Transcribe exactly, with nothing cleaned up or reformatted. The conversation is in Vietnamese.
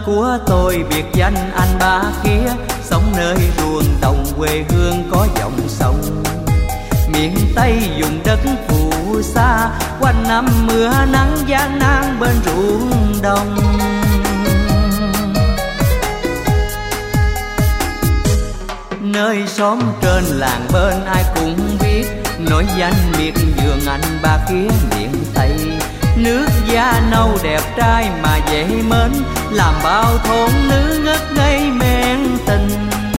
của tôi biệt danh anh ba khía, sống nơi ruộng đồng quê hương có dòng sông. Miền Tây vùng đất phù sa, quanh năm mưa nắng gian nan bên ruộng đồng. Nơi xóm trên làng bên ai cũng biết, nổi danh miệt vườn anh ba khía miền Tây. Nước da nâu đẹp trai mà dễ mến, làm bao thôn nữ ngất ngây